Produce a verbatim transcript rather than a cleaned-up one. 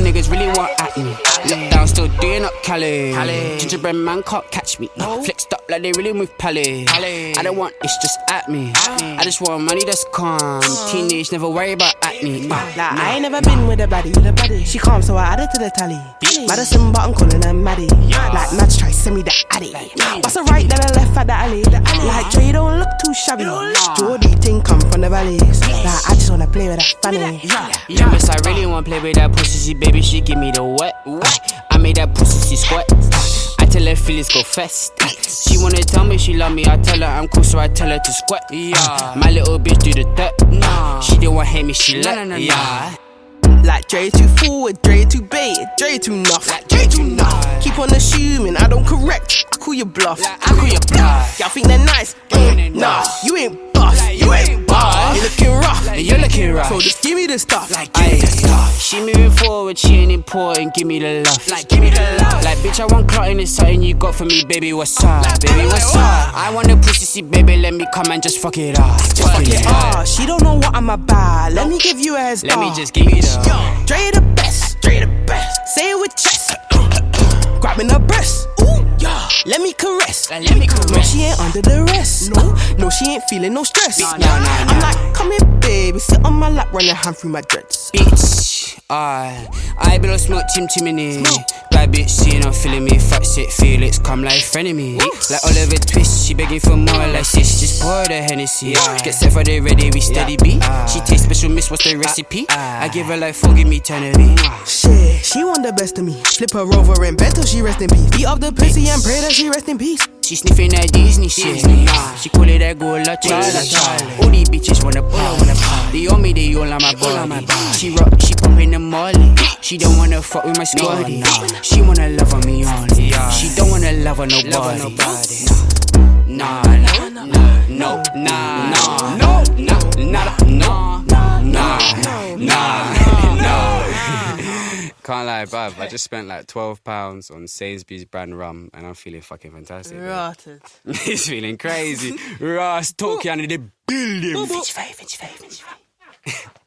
niggas really want at me. Look down, still doing up Cali. Gingerbread man can't catch me. Flexed up like they really move Pally. I don't want it's just at me. I just want money that's calm. Teenage, never worry about acne. Like I ain't never been with a baddie. She calm, so I add it to the tally. Madison, but I'm calling her Maddie. Like Madge try send me the addy. Bust a right, then I left at the alley. Like Dre don't look too shabby. Jordy ting come from the valleys. Like I just wanna play with that fanny. Yeah, miss, I really wanna play with that pussy. She baby, she give me the wet. I made that pussy, she squat. I tell her feelings go fast. She wanna tell me she love me. I tell her I'm cool, so I tell her to squat. Yeah, my little bitch do the dirt. She don't want hate me, she like. Yeah. Like Dre too forward, Dre too bait, Dre too nuff, like Dre too nuff. Keep on assuming I don't correct, I call you bluff, I call you bluff. Y'all think they're nice, mm, nah, you ain't buff, you ain't buff. You looking rough, you're looking rough. So just give me the stuff, like give me the stuff. She moving forward, she ain't important, give me the love, like give me the love. Like bitch, I want clotting, it's something you got for me, baby, what's up, baby, what's up? I want a pussy, see, baby, let me come and just fuck it up, just fuck it up. She don't know what I'm about, let me give you a head start. Let me just give you the Dre the best, Dre the best. Say it with chest, grabbing her breast. Ooh, yeah. Let me caress. Let me caress. No, she ain't under the rest. No, no, she ain't feeling no stress. Nah, nah, nah, I'm like, come here, baby, sit on my lap, run your hand through my dreads. Bitch, I, I blow smoke, chim chimney. Bad bitch, seeing I'm feeling me. Fat shit, Felix, come like frenemy. Like Oliver Twist, she begging for more. Like sis, just pour the Hennessy. Get set for the ready, we steady beat. She tastes special, miss, what's the recipe? I give her like four, give me eternity. Shit, she want the best of me. Flip her over in bed till she rest in peace. Beat up the pussy and pray that she rest in peace. She sniffing that Disney shit. She call it that Gola Charlie. All these bitches wanna pop. They on me, they all on my body. She rock, she poppin' the molly. She don't wanna fuck with my squaddy. She wanna love on me only. She don't wanna love on nobody. Nah, nah, nah, no, nah, nah, no, nah, nah, no, nah, nah, no. Can't lie, bruv. I just spent like twelve pounds on Sainsbury's brand rum and I'm feeling fucking fantastic. Rotted. He's feeling crazy. Ross, talk you under the building. Fitch five, fitch five, fitch five.